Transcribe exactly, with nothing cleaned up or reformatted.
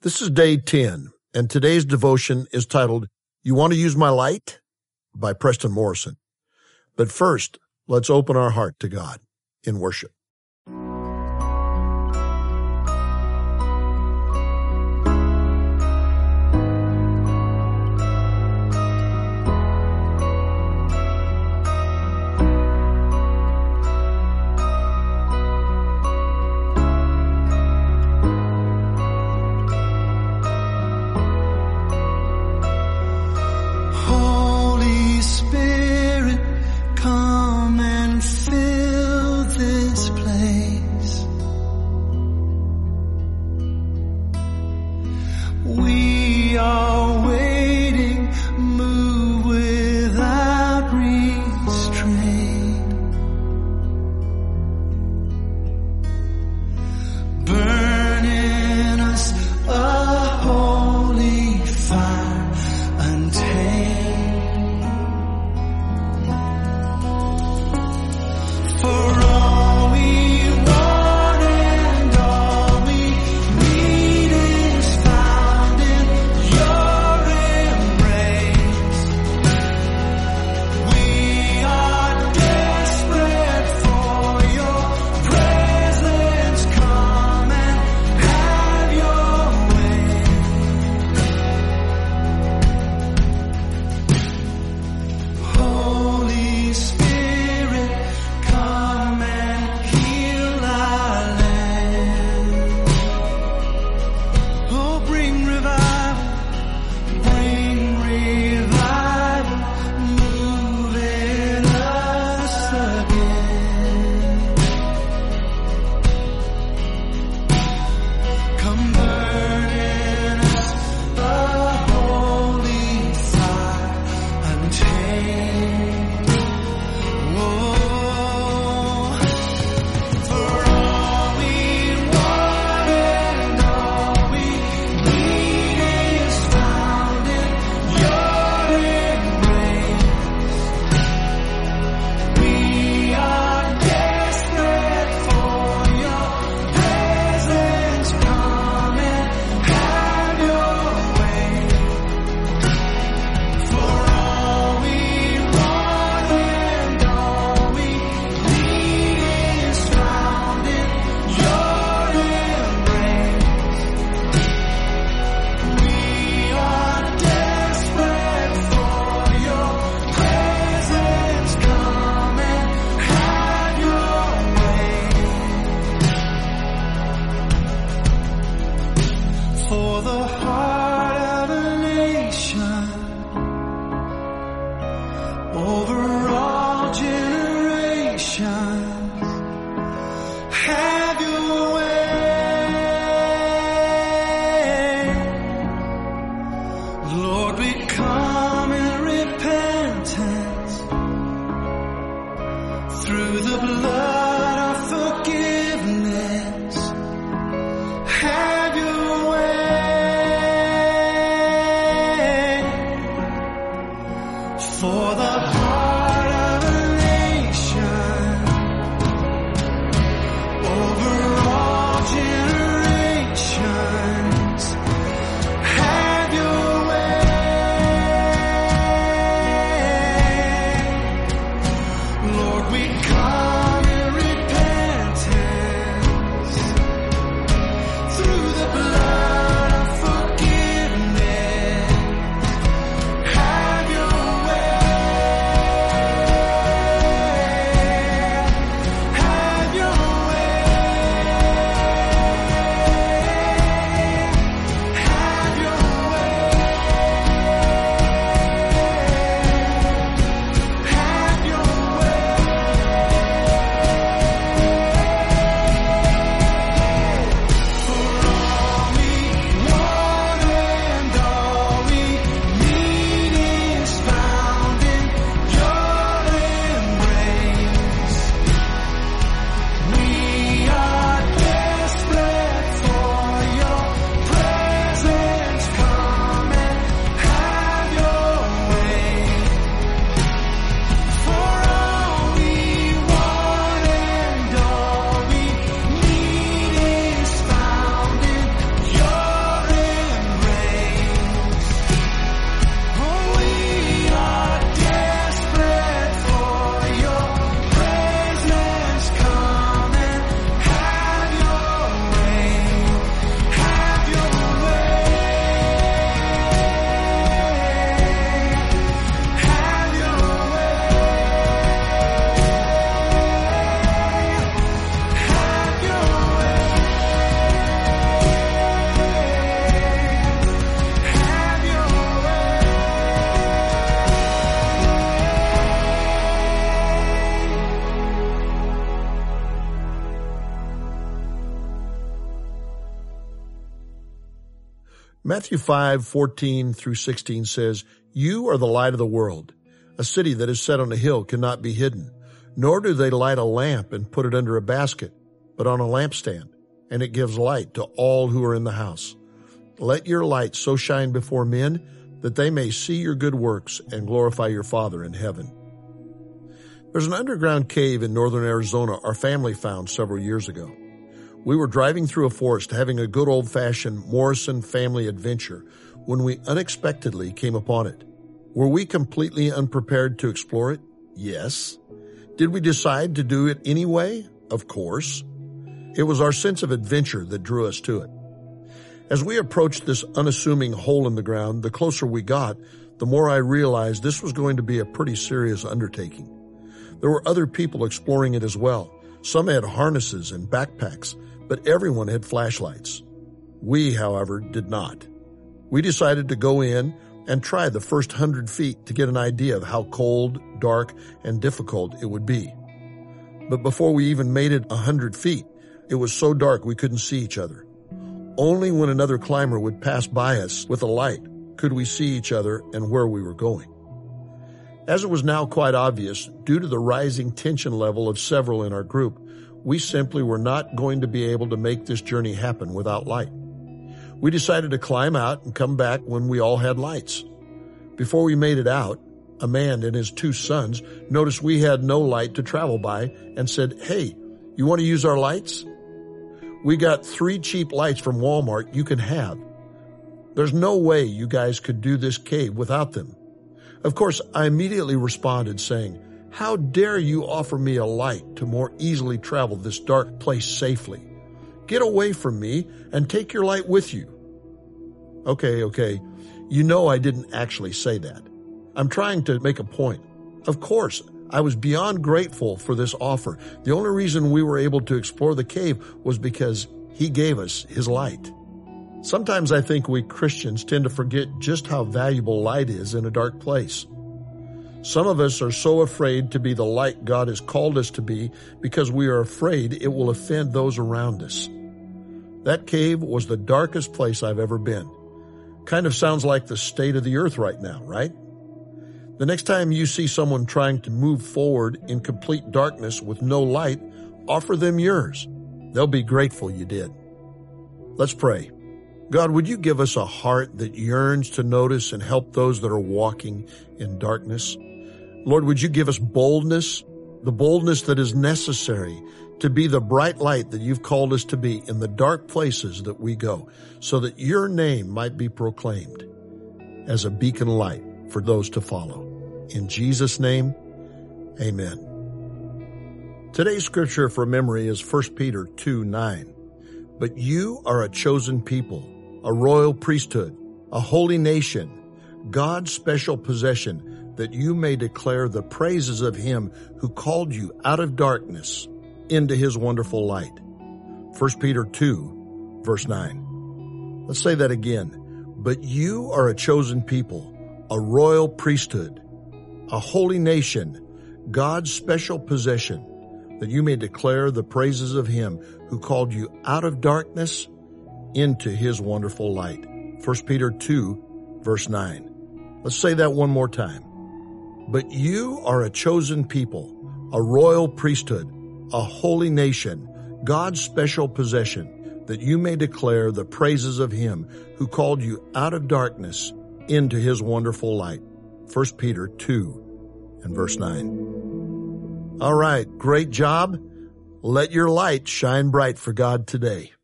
This is day ten, and today's devotion is titled, You Want to Use My Light? By Preston Morrison. But first, let's open our heart to God in worship. We are waiting, move without restraint. Burn in us a holy fire untamed. For all we want and all we need is found in Matthew five fourteen through sixteen says, "You are the light of the world. A city that is set on a hill cannot be hidden, nor do they light a lamp and put it under a basket, but on a lampstand, and it gives light to all who are in the house. Let your light so shine before men that they may see your good works and glorify your Father in heaven." There's an underground cave in northern Arizona our family found several years ago. We were driving through a forest having a good old-fashioned Morrison family adventure when we unexpectedly came upon it. Were we completely unprepared to explore it? Yes. Did we decide to do it anyway? Of course. It was our sense of adventure that drew us to it. As we approached this unassuming hole in the ground, the closer we got, the more I realized this was going to be a pretty serious undertaking. There were other people exploring it as well. Some had harnesses and backpacks, but everyone had flashlights. We, however, did not. We decided to go in and try the first hundred feet to get an idea of how cold, dark, and difficult it would be. But before we even made it a hundred feet, it was so dark we couldn't see each other. Only when another climber would pass by us with a light could we see each other and where we were going. As it was now quite obvious, due to the rising tension level of several in our group, we simply were not going to be able to make this journey happen without light. We decided to climb out and come back when we all had lights. Before we made it out, a man and his two sons noticed we had no light to travel by and said, "Hey, you want to use our lights? We got three cheap lights from Walmart you can have. There's no way you guys could do this cave without them." Of course, I immediately responded saying, "How dare you offer me a light to more easily travel this dark place safely? Get away from me and take your light with you." Okay, okay, you know I didn't actually say that. I'm trying to make a point. Of course, I was beyond grateful for this offer. The only reason we were able to explore the cave was because he gave us his light. Sometimes I think we Christians tend to forget just how valuable light is in a dark place. Some of us are so afraid to be the light God has called us to be because we are afraid it will offend those around us. That cave was the darkest place I've ever been. Kind of sounds like the state of the earth right now, right? The next time you see someone trying to move forward in complete darkness with no light, offer them yours. They'll be grateful you did. Let's pray. God, would you give us a heart that yearns to notice and help those that are walking in darkness? Lord, would you give us boldness, the boldness that is necessary to be the bright light that you've called us to be in the dark places that we go, so that your name might be proclaimed as a beacon light for those to follow. In Jesus' name, amen. Today's scripture for memory is First Peter two nine. "But you are a chosen people, a royal priesthood, a holy nation, God's special possession, that you may declare the praises of him who called you out of darkness into his wonderful light." First Peter two, verse nine. Let's say that again. "But you are a chosen people, a royal priesthood, a holy nation, God's special possession, that you may declare the praises of him who called you out of darkness into his wonderful light." First Peter two, verse nine. Let's say that one more time. "But you are a chosen people, a royal priesthood, a holy nation, God's special possession, that you may declare the praises of him who called you out of darkness into his wonderful light." First Peter two and verse nine. All right, great job. Let your light shine bright for God today.